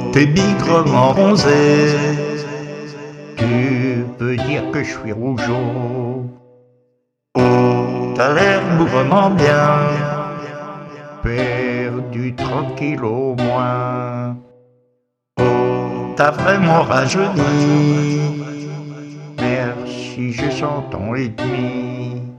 t'es bigrement bronzé. Tu peux dire que je suis rougeau. Oh, t'as l'air bougrement bien, perdu 30 kilos au moins. Oh, t'as vraiment rajeuni, merci, je sens ton et demi.